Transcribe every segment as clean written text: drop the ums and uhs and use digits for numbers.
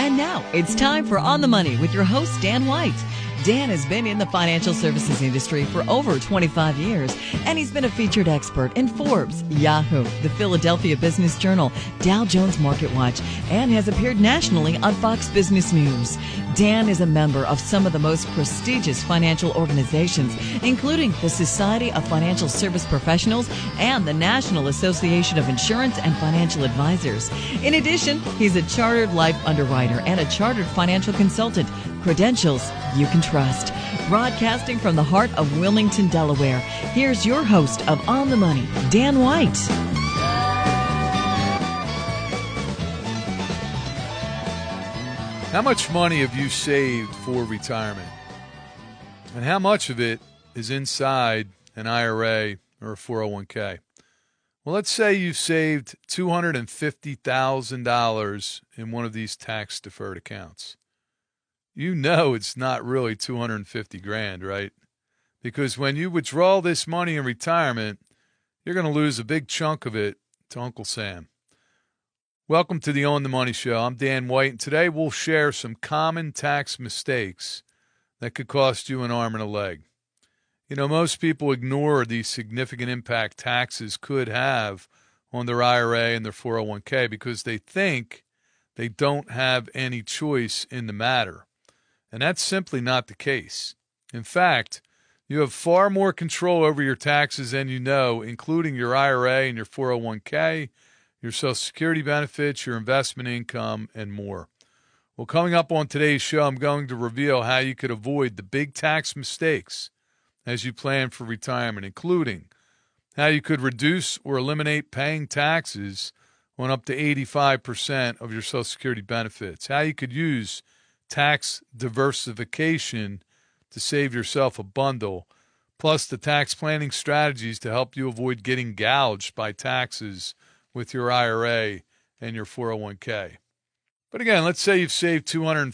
And now it's time for On the Money with your host, Dan White. Dan has been in the financial services industry for over 25 years, and he's been a featured expert in Forbes, Yahoo, the Philadelphia Business Journal, Dow Jones Market Watch, and has appeared nationally on Fox Business News. Dan is a member of some of the most prestigious financial organizations, including the Society of Financial Service Professionals and the National Association of Insurance and Financial Advisors. In addition, he's a chartered life underwriter and a chartered financial consultant. Credentials you can trust. Broadcasting from the heart of Wilmington, Delaware, here's your host of On the Money, Dan White. How much money have you saved for retirement? And how much of it is inside an IRA or a 401k? Well, let's say you've saved $250,000 in one of these tax-deferred accounts. You know it's not really 250 grand, right? Because when you withdraw this money in retirement, you're going to lose a big chunk of it to Uncle Sam. Welcome to the On the Money Show. I'm Dan White, and today we'll share some common tax mistakes that could cost you an arm and a leg. You know, most people ignore the significant impact taxes could have on their IRA and their 401k because they think they don't have any choice in the matter. And that's simply not the case. In fact, you have far more control over your taxes than you know, including your IRA and your 401k, your Social Security benefits, your investment income, and more. Well, coming up on today's show, I'm going to reveal how you could avoid the big tax mistakes as you plan for retirement, including how you could reduce or eliminate paying taxes on up to 85% of your Social Security benefits, how you could use tax diversification to save yourself a bundle, plus the tax planning strategies to help you avoid getting gouged by taxes with your IRA and your 401k. But again, let's say you've saved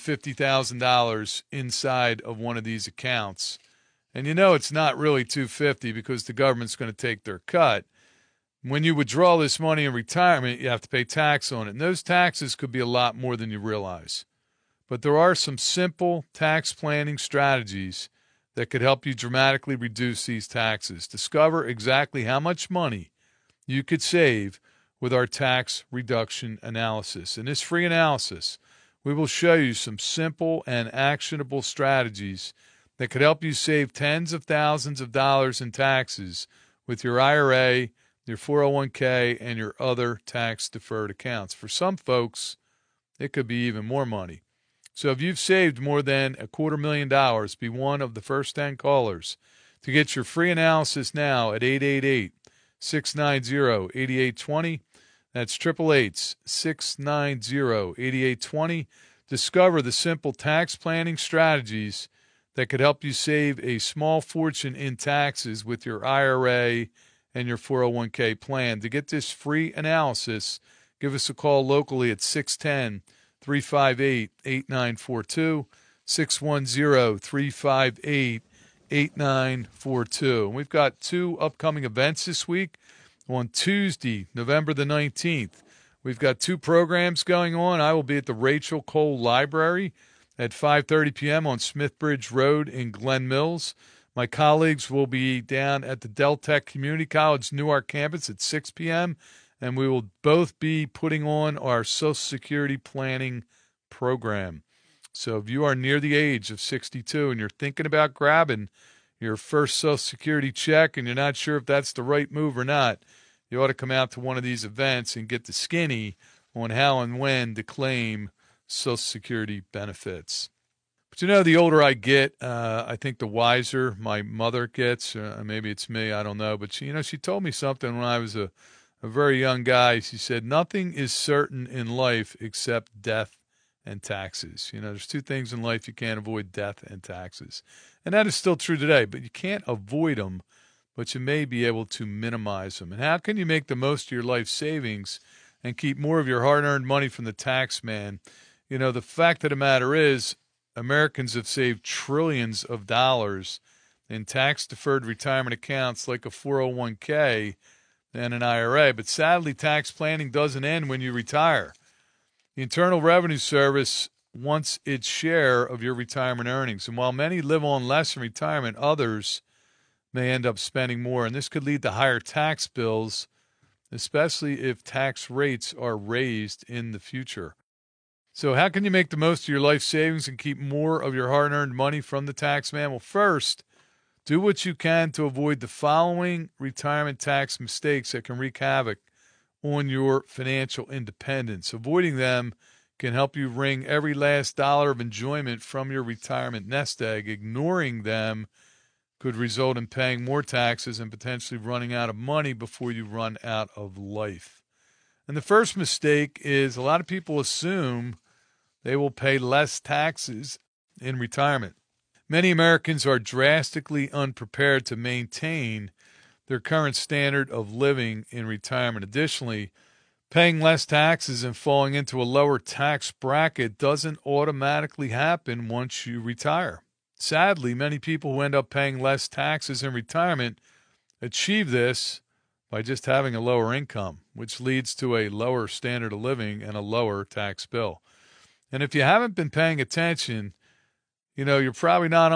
$250,000 inside of one of these accounts, and you know it's not really $250 because the government's going to take their cut. When you withdraw this money in retirement, you have to pay tax on it, and those taxes could be a lot more than you realize. But there are some simple tax planning strategies that could help you dramatically reduce these taxes. Discover exactly how much money you could save with our tax reduction analysis. In this free analysis, we will show you some simple and actionable strategies that could help you save tens of thousands of dollars in taxes with your IRA, your 401k, and your other tax-deferred accounts. For some folks, it could be even more money. So if you've saved more than $250,000, be one of the first 10 callers to get your free analysis now at 888-690-8820. That's 888-690-8820. Discover the simple tax planning strategies that could help you save a small fortune in taxes with your IRA and your 401k plan. To get this free analysis, give us a call locally at 610-358-8942, 610-358-8942. We've got two upcoming events this week. On Tuesday, November the 19th, we've got two programs going on. I will be at the Rachel Cole Library at 5:30 p.m. on Smithbridge Road in Glen Mills. My colleagues will be down at the Deltech Community College Newark campus at 6 p.m., and we will both be putting on our Social Security planning program. So if you are near the age of 62 and you're thinking about grabbing your first Social Security check and you're not sure if that's the right move or not, you ought to come out to one of these events and get the skinny on how and when to claim Social Security benefits. But you know, the older I get, I think the wiser my mother gets. Maybe it's me, I don't know. But she told me something when I was a very young guy. She said, nothing is certain in life except death and taxes. You know, there's two things in life you can't avoid: death and taxes. And that is still true today, but you can't avoid them, but you may be able to minimize them. And how can you make the most of your life savings and keep more of your hard-earned money from the tax man? You know, the fact of the matter is, Americans have saved trillions of dollars in tax-deferred retirement accounts like a 401k and an IRA. But sadly, tax planning doesn't end when you retire. The Internal Revenue Service wants its share of your retirement earnings. And while many live on less in retirement, others may end up spending more. And this could lead to higher tax bills, especially if tax rates are raised in the future. So how can you make the most of your life savings and keep more of your hard-earned money from the tax man? Well, first, do what you can to avoid the following retirement tax mistakes that can wreak havoc on your financial independence. Avoiding them can help you wring every last dollar of enjoyment from your retirement nest egg. Ignoring them could result in paying more taxes and potentially running out of money before you run out of life. And the first mistake is a lot of people assume they will pay less taxes in retirement. Many Americans are drastically unprepared to maintain their current standard of living in retirement. Additionally, paying less taxes and falling into a lower tax bracket doesn't automatically happen once you retire. Sadly, many people who end up paying less taxes in retirement achieve this by just having a lower income, which leads to a lower standard of living and a lower tax bill. And if you haven't been paying attention, you're probably not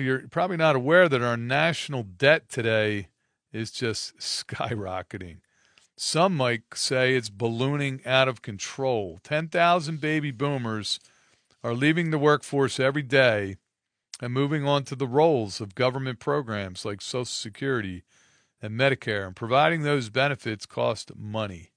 aware that our national debt today is just skyrocketing. Some might say it's ballooning out of control. 10,000 baby boomers are leaving the workforce every day and moving on to the roles of government programs like Social Security and Medicare. And providing those benefits cost money,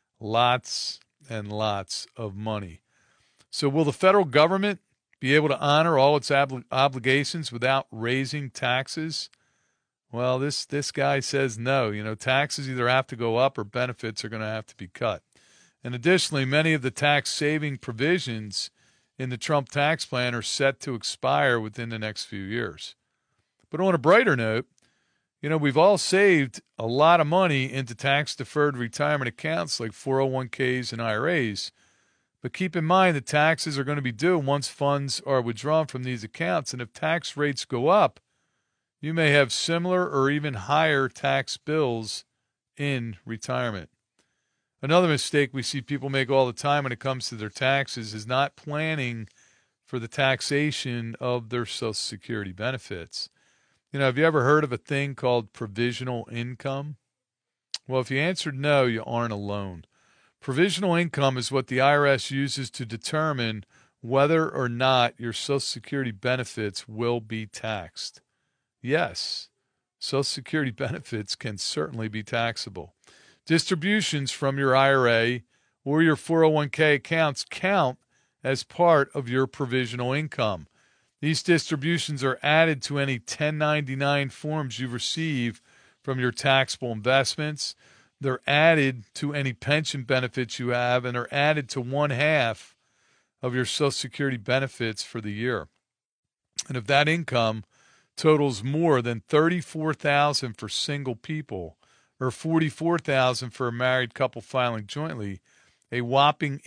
lots and lots of money. So will the federal government be able to honor all its obligations without raising taxes? Well, this guy says no. Taxes either have to go up or benefits are going to have to be cut. And additionally, many of the tax-saving provisions in the Trump tax plan are set to expire within the next few years. But on a brighter note, we've all saved a lot of money into tax-deferred retirement accounts like 401ks and IRAs. But keep in mind that taxes are going to be due once funds are withdrawn from these accounts. And if tax rates go up, you may have similar or even higher tax bills in retirement. Another mistake we see people make all the time when it comes to their taxes is not planning for the taxation of their Social Security benefits. Have you ever heard of a thing called provisional income? Well, if you answered no, you aren't alone. Provisional income is what the IRS uses to determine whether or not your Social Security benefits will be taxed. Yes, Social Security benefits can certainly be taxable. Distributions from your IRA or your 401k accounts count as part of your provisional income. These distributions are added to any 1099 forms you receive from your taxable investments. They're added to any pension benefits you have, and are added to 1/2 of your Social Security benefits for the year. And if that income totals more than $34,000 for single people or $44,000 for a married couple filing jointly, a whopping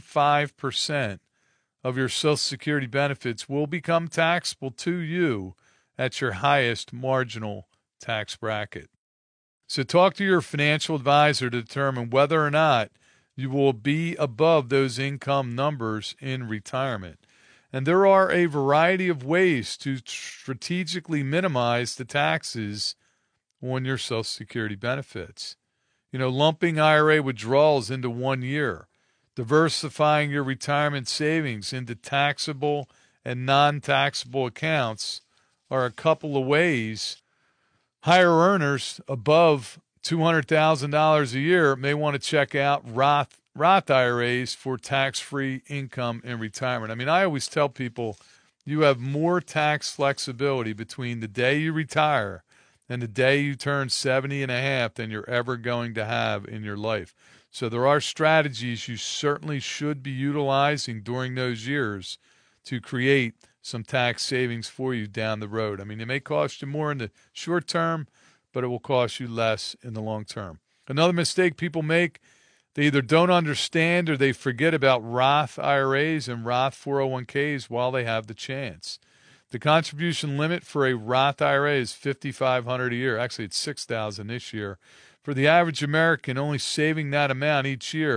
85% of your Social Security benefits will become taxable to you at your highest marginal tax bracket. So talk to your financial advisor to determine whether or not you will be above those income numbers in retirement. And there are a variety of ways to strategically minimize the taxes on your Social Security benefits. Lumping IRA withdrawals into 1 year, diversifying your retirement savings into taxable and non-taxable accounts are a couple of ways. Higher earners above $200,000 a year may want to check out Roth IRAs for tax-free income in retirement. I always tell people you have more tax flexibility between the day you retire and the day you turn 70 and a half than you're ever going to have in your life. So there are strategies you certainly should be utilizing during those years to create some tax savings for you down the road. It may cost you more in the short term, but it will cost you less in the long term. Another mistake people make, they either don't understand or they forget about Roth IRAs and Roth 401ks while they have the chance. The contribution limit for a Roth IRA is $5,500 a year. Actually, it's $6,000 this year. For the average American, only saving that amount each year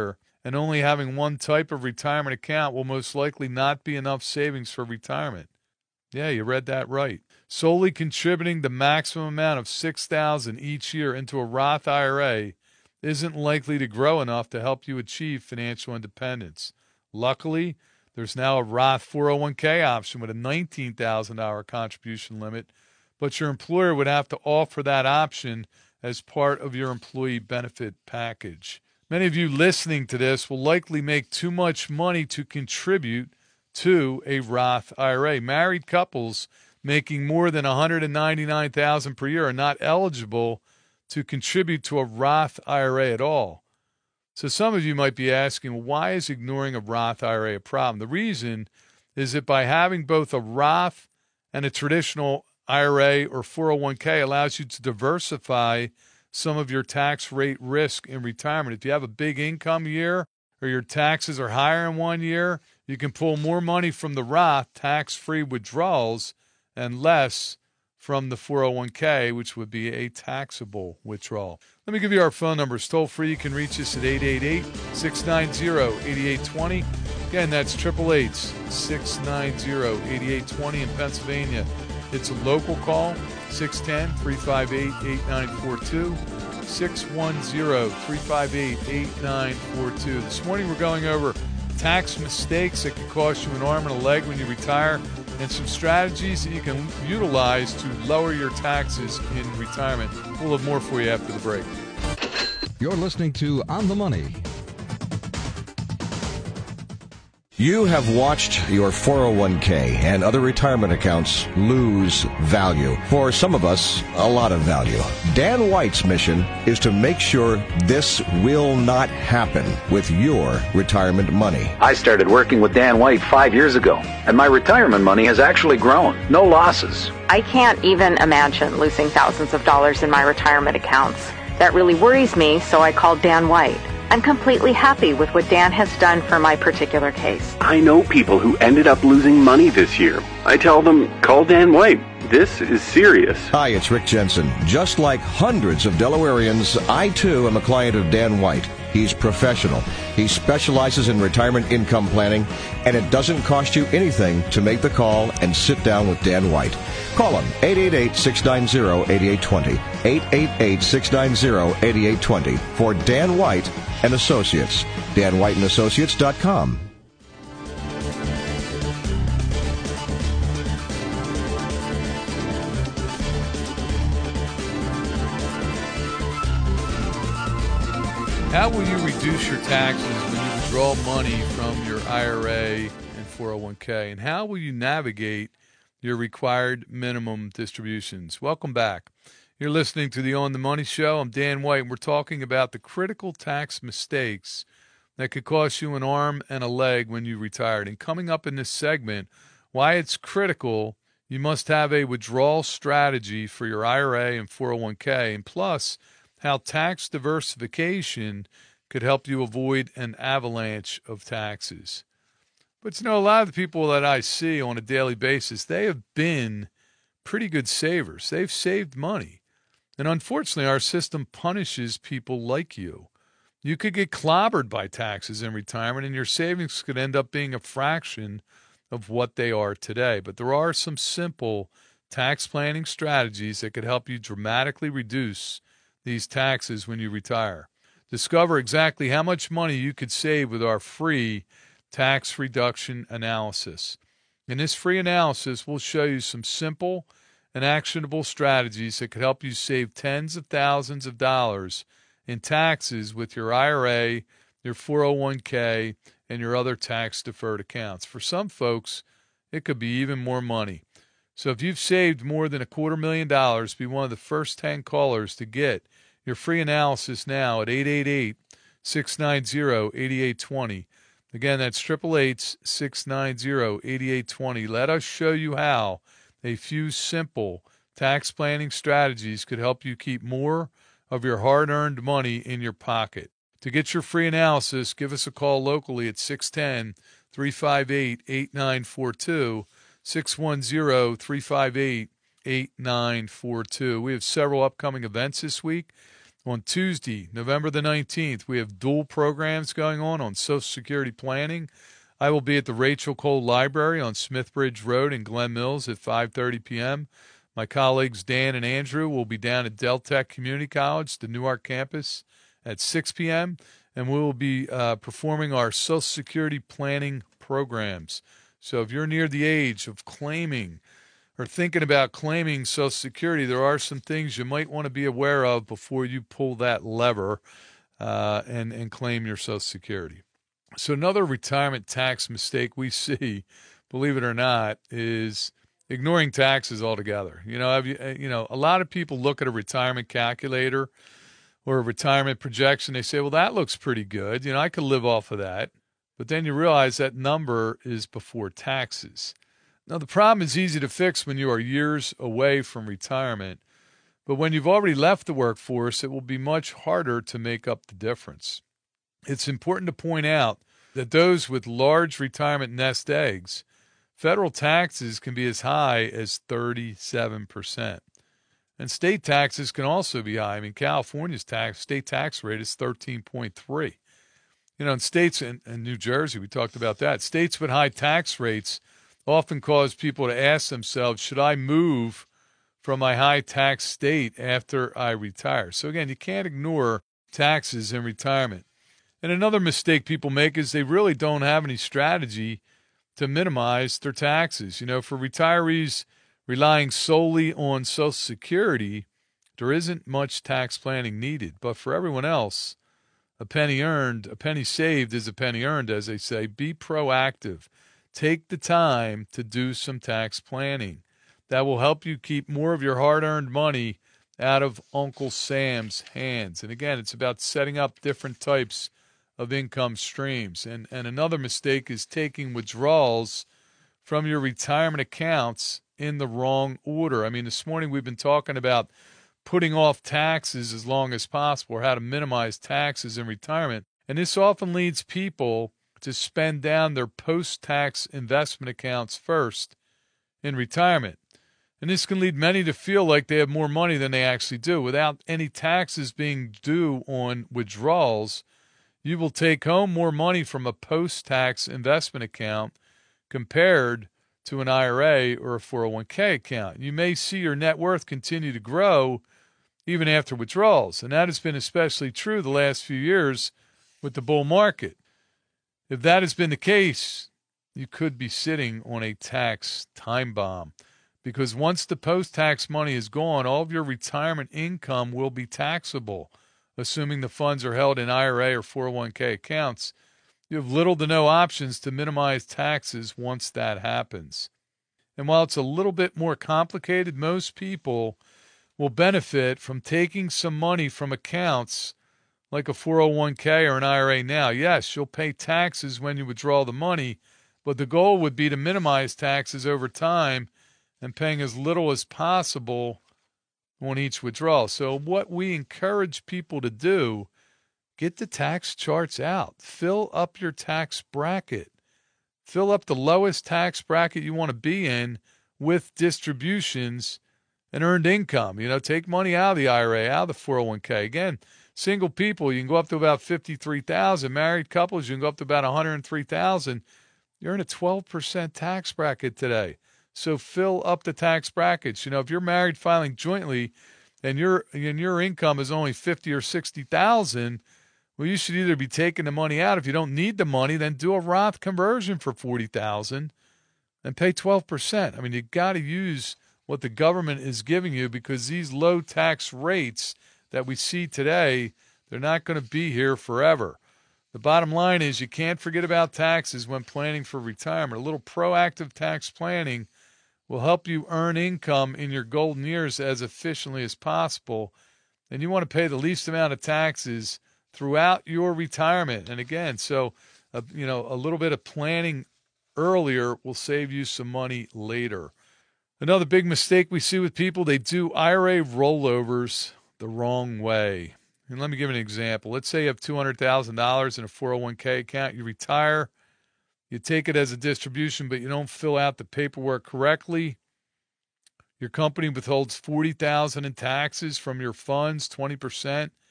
and only having one type of retirement account will most likely not be enough savings for retirement. Yeah, you read that right. Solely contributing the maximum amount of $6,000 each year into a Roth IRA isn't likely to grow enough to help you achieve financial independence. Luckily, there's now a Roth 401k option with a $19,000 contribution limit, but your employer would have to offer that option as part of your employee benefit package. Many of you listening to this will likely make too much money to contribute to a Roth IRA. Married couples making more than $199,000 per year are not eligible to contribute to a Roth IRA at all. So some of you might be asking, why is ignoring a Roth IRA a problem? The reason is that by having both a Roth and a traditional IRA or 401k allows you to diversify some of your tax rate risk in retirement. If you have a big income year or your taxes are higher in one year, you can pull more money from the Roth, tax-free withdrawals, and less from the 401k, which would be a taxable withdrawal. Let me give you our phone numbers. Toll free, you can reach us at 888-690-8820. Again, that's 888-690-8820 in Pennsylvania. It's a local call, 610-358-8942, 610-358-8942. This morning we're going over tax mistakes that could cost you an arm and a leg when you retire, and some strategies that you can utilize to lower your taxes in retirement. We'll have more for you after the break. You're listening to On the Money. You have watched your 401k and other retirement accounts lose value. For some of us, a lot of value. Dan White's mission is to make sure this will not happen with your retirement money. I started working with Dan White 5 years ago, and my retirement money has actually grown. No losses. I can't even imagine losing thousands of dollars in my retirement accounts. That really worries me, so I called Dan White. I'm completely happy with what Dan has done for my particular case. I know people who ended up losing money this year. I tell them, call Dan White. This is serious. Hi, it's Rick Jensen. Just like hundreds of Delawareans, I too am a client of Dan White. He's professional. He specializes in retirement income planning, and it doesn't cost you anything to make the call and sit down with Dan White. Call him, 888-690-8820, 888-690-8820 for Dan White and Associates, danwhiteandassociates.com. How will you reduce your taxes when you withdraw money from your IRA and 401k? And how will you navigate your required minimum distributions? Welcome back. You're listening to the On the Money Show. I'm Dan White, and we're talking about the critical tax mistakes that could cost you an arm and a leg when you retired. And coming up in this segment, why it's critical you must have a withdrawal strategy for your IRA and 401k, and plus how tax diversification could help you avoid an avalanche of taxes. But, a lot of the people that I see on a daily basis, they have been pretty good savers. They've saved money. And unfortunately, our system punishes people like you. You could get clobbered by taxes in retirement, and your savings could end up being a fraction of what they are today. But there are some simple tax planning strategies that could help you dramatically reduce these taxes when you retire. Discover exactly how much money you could save with our free tax reduction analysis. In this free analysis, we'll show you some simple and actionable strategies that could help you save tens of thousands of dollars in taxes with your IRA, your 401k, and your other tax-deferred accounts. For some folks, it could be even more money. So if you've saved more than $250,000, be one of the first 10 callers to get your free analysis now at 888-690-8820. Again, that's 888-690-8820. Let us show you how a few simple tax planning strategies could help you keep more of your hard-earned money in your pocket. To get your free analysis, give us a call locally at 610-358-8942, 610-358-8942. We have several upcoming events this week. On Tuesday, November the 19th, we have dual programs going on Social Security planning. I will be at the Rachel Cole Library on Smithbridge Road in Glen Mills at 5:30 p.m. My colleagues Dan and Andrew will be down at Deltech Community College, the Newark campus, at 6 p.m., and we will be performing our Social Security planning programs. So if you're near the age of claiming or thinking about claiming Social Security, there are some things you might want to be aware of before you pull that lever and claim your Social Security. So another retirement tax mistake we see, believe it or not, is ignoring taxes altogether. A lot of people look at a retirement calculator or a retirement projection. They say, well, that looks pretty good. I could live off of that. But then you realize that number is before taxes. Now, the problem is easy to fix when you are years away from retirement. But when you've already left the workforce, it will be much harder to make up the difference. It's important to point out that those with large retirement nest eggs, federal taxes can be as high as 37%. And state taxes can also be high. I mean, California's state tax rate is 13.3. In states, and New Jersey, we talked about that, states with high tax rates often cause people to ask themselves, should I move from my high tax state after I retire? So again, you can't ignore taxes in retirement. And another mistake people make is they really don't have any strategy to minimize their taxes. For retirees relying solely on Social Security, there isn't much tax planning needed. But for everyone else, a penny saved is a penny earned, as they say. Be proactive. Take the time to do some tax planning. That will help you keep more of your hard-earned money out of Uncle Sam's hands. And again, it's about setting up different types of income streams. And another mistake is taking withdrawals from your retirement accounts in the wrong order. I mean, this morning we've been talking about putting off taxes as long as possible, or how to minimize taxes in retirement. And this often leads people to spend down their post-tax investment accounts first in retirement. And this can lead many to feel like they have more money than they actually do. Without any taxes being due on withdrawals, you will take home more money from a post-tax investment account compared to an IRA or a 401k account. You may see your net worth continue to grow even after withdrawals, and that has been especially true the last few years with the bull market. If that has been the case, you could be sitting on a tax time bomb, because once the post-tax money is gone, all of your retirement income will be taxable, assuming the funds are held in IRA or 401k accounts. You have little to no options to minimize taxes once that happens. And while it's a little bit more complicated, most people will benefit from taking some money from accounts like a 401k or an IRA now. Yes, you'll pay taxes when you withdraw the money, but the goal would be to minimize taxes over time and paying as little as possible on each withdrawal. So what we encourage people to do, get the tax charts out. Fill up your tax bracket. Fill up the lowest tax bracket you want to be in with distributions and earned income. Take money out of the IRA, out of the 401k. Again, single people, you can go up to about $53,000. Married couples, you can go up to about $103,000. You're in a 12% tax bracket today. So fill up the tax brackets. If you're married filing jointly and your income is only $50,000 or $60,000, well, you should either be taking the money out. If you don't need the money, then do a Roth conversion for $40,000 and pay 12%. I mean, you got to use what the government is giving you, because these low tax rates that we see today, they're not going to be here forever. The bottom line is you can't forget about taxes when planning for retirement. A little proactive tax planning will help you earn income in your golden years as efficiently as possible. And you want to pay the least amount of taxes throughout your retirement. And again, so a little bit of planning earlier will save you some money later. Another big mistake we see with people, they do IRA rollovers the wrong way. And let me give an example. Let's say you have $200,000 in a 401k account. You retire, you take it as a distribution, but you don't fill out the paperwork correctly. Your company withholds $40,000 in taxes from your funds, 20%.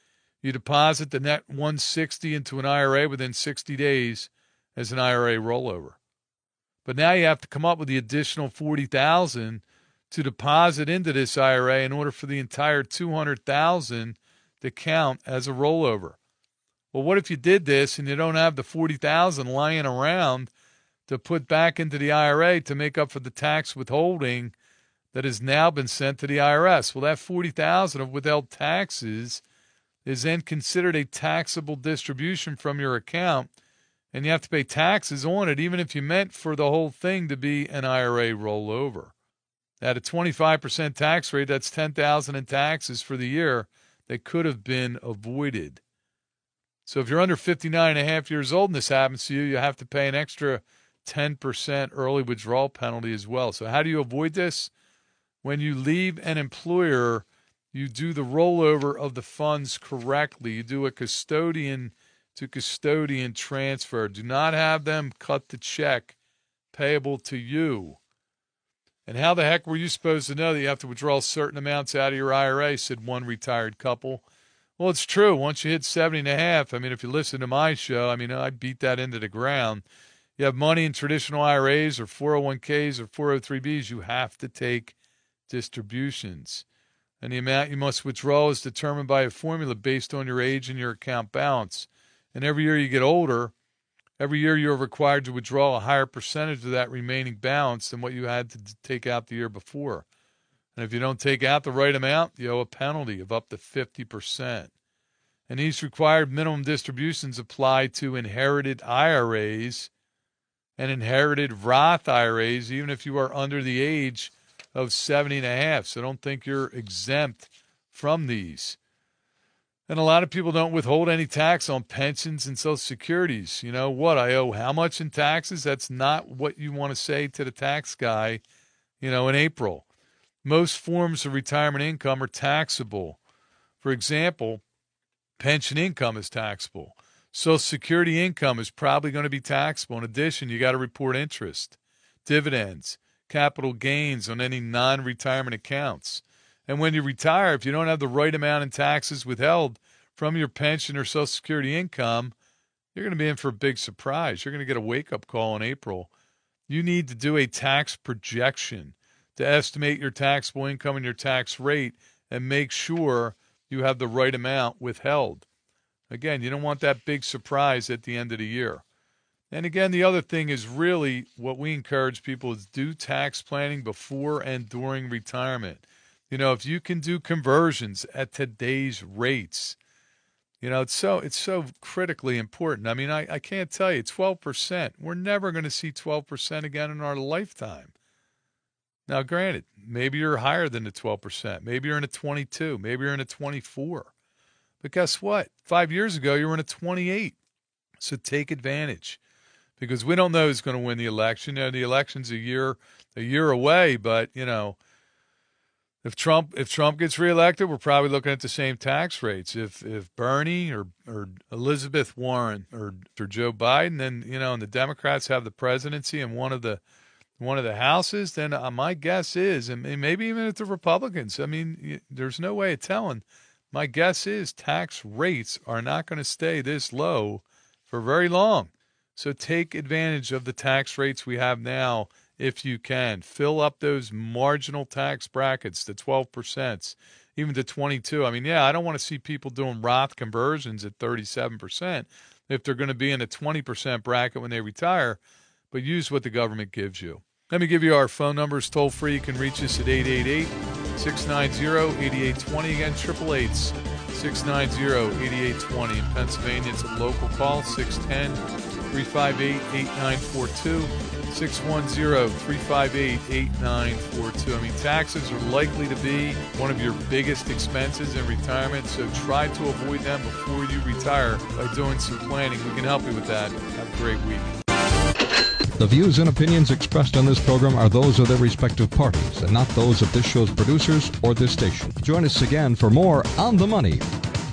You deposit the net 160 into an IRA within 60 days as an IRA rollover. But now you have to come up with the additional $40,000 to deposit into this IRA in order for the entire $200,000 to count as a rollover. Well, what if you did this and you don't have the $40,000 lying around to put back into the IRA to make up for the tax withholding that has now been sent to the IRS? Well, that $40,000 of withheld taxes is then considered a taxable distribution from your account, and you have to pay taxes on it, even if you meant for the whole thing to be an IRA rollover. At a 25% tax rate, that's $10,000 in taxes for the year that could have been avoided. So if you're under 59 and a half years old and this happens to you, you have to pay an extra 10% early withdrawal penalty as well. So how do you avoid this? When you leave an employer, you do the rollover of the funds correctly. You do a custodian to custodian transfer. Do not have them cut the check payable to you. And how the heck were you supposed to know that you have to withdraw certain amounts out of your IRA, said one retired couple. Well, it's true. Once you hit 70 and a half, I mean, if you listen to my show, I mean, I beat that into the ground. You have money in traditional IRAs or 401ks or 403bs, you have to take distributions. And the amount you must withdraw is determined by a formula based on your age and your account balance. And every year you get older, every year you're required to withdraw a higher percentage of that remaining balance than what you had to take out the year before. And if you don't take out the right amount, you owe a penalty of up to 50%. And these required minimum distributions apply to inherited IRAs and inherited Roth IRAs, even if you are under the age of 70 and a half. So don't think you're exempt from these. And a lot of people don't withhold any tax on pensions and Social Securities. You know what? I owe how much in taxes? That's not what you want to say to the tax guy, in April. Most forms of retirement income are taxable. For example, pension income is taxable. Social Security income is probably going to be taxable. In addition, you got to report interest, dividends, capital gains on any non-retirement accounts. And when you retire, if you don't have the right amount in taxes withheld from your pension or Social Security income, you're going to be in for a big surprise. You're going to get a wake-up call in April. You need to do a tax projection to estimate your taxable income and your tax rate and make sure you have the right amount withheld. Again, you don't want that big surprise at the end of the year. And again, the other thing is really what we encourage people is do tax planning before and during retirement. If you can do conversions at today's rates, it's so critically important. I mean, I can't tell you, 12%. We're never going to see 12% again in our lifetime. Now, granted, maybe you're higher than the 12%. Maybe you're in a 22. Maybe you're in a 24. But guess what? 5 years ago, you were in a 28. So take advantage, because we don't know who's going to win the election. The election's a year away, but if Trump gets reelected, we're probably looking at the same tax rates. If Bernie or Elizabeth Warren or Joe Biden, then and the Democrats have the presidency and one of the houses, then my guess is, and maybe even if the Republicans, I mean, there's no way of telling. My guess is tax rates are not going to stay this low for very long. So take advantage of the tax rates we have now if you can. Fill up those marginal tax brackets, the 12%, even to 22%. I mean, I don't want to see people doing Roth conversions at 37% if they're going to be in a 20% bracket when they retire, but use what the government gives you. Let me give you our phone numbers toll free. You can reach us at 888-690-8820. Again, 888-690-8820. In Pennsylvania, it's a local call, 610-358-8942. 610-358-8942. I mean, taxes are likely to be one of your biggest expenses in retirement, so try to avoid them before you retire by doing some planning. We can help you with that. Have a great week. The views and opinions expressed on this program are those of their respective parties and not those of this show's producers or this station. Join us again for more On the Money